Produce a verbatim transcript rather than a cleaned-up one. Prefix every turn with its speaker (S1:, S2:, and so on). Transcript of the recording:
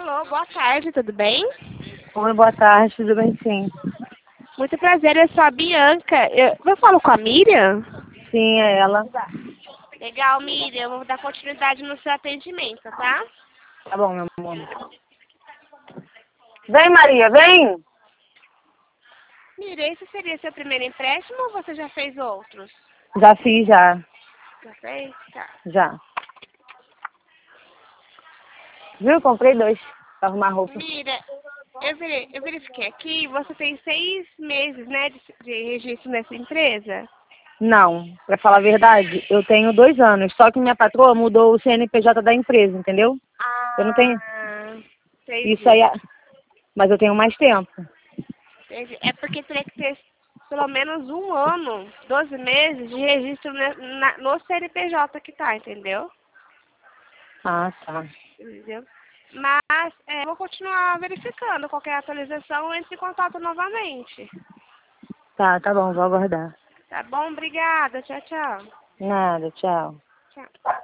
S1: Alô, boa tarde, tudo bem?
S2: Oi, boa tarde, tudo bem sim?
S1: Muito prazer, eu sou a Bianca. Eu, eu falo com a Miriam?
S2: Sim, é ela.
S1: Legal, Miriam, eu vou dar continuidade no seu atendimento, tá?
S2: Tá bom, meu amor. Vem, Maria, vem!
S1: Miriam, esse seria seu primeiro empréstimo ou você já fez outros?
S2: Já fiz, já.
S1: Já fez? Tá.
S2: Já. Viu? Comprei dois pra arrumar roupa.
S1: Miriam, eu, veri- eu verifiquei aqui, você tem seis meses, né, de, de registro nessa empresa?
S2: Não, pra falar a verdade, eu tenho dois anos, só que minha patroa mudou o C N P J da empresa, entendeu? Eu não tenho.
S1: Ah,
S2: Isso aí,
S1: entendi.
S2: é- mas eu tenho mais tempo.
S1: Entendi. É porque teria que ter pelo menos um ano, doze meses de registro ne- na- no C N P J que tá, entendeu?
S2: Ah, tá.
S1: Entendeu? Mas é, eu vou continuar verificando qualquer atualização, entre em contato novamente.
S2: Tá, tá bom, vou aguardar.
S1: Tá bom? Obrigada. Tchau, tchau.
S2: Nada, tchau.
S1: Tchau.